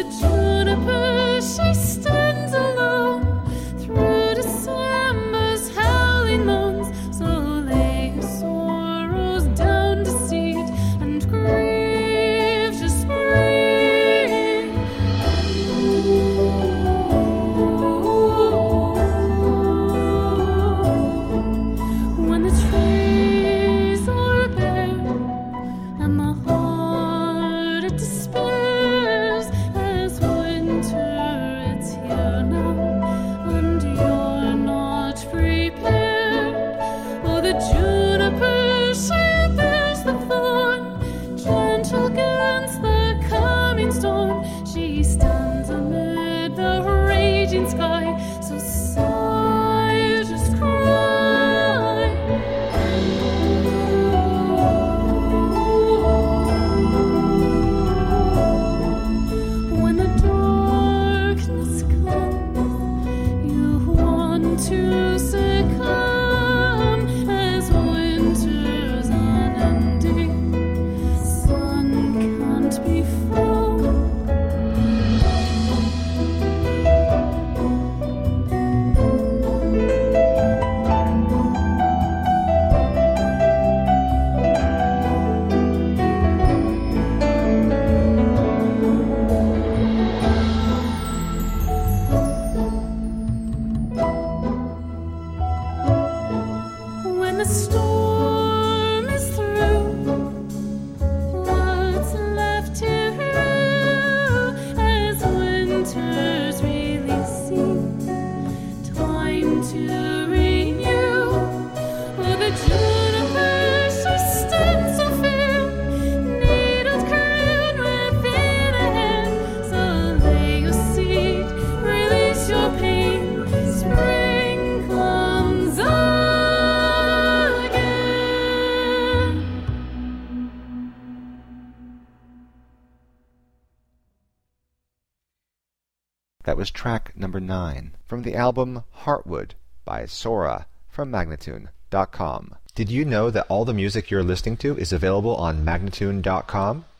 juniper, she stands alone through December's howling moons. So lay your sorrows down to seed and grieve to spring. When the trees are bare and the heart it despairs, as winter it's here now and you're not prepared. Oh, the juniper, she bears the thorn, gentle against the coming storm. She stands amid the raging sky, so sigh, just cry. When the darkness comes, you want to succumb as winter's unending sun can't be found. When the storm is through, what's left to rue as winter's releasing, time to renew. Oh, the juniper, she stands so fair, needled crown within a hand. So lay your seed, release your pain, spring comes again. That was track number 9 from the album Heartwood by Sora from Magnatune.com. Did you know that all the music you're listening to is available on Magnatune.com?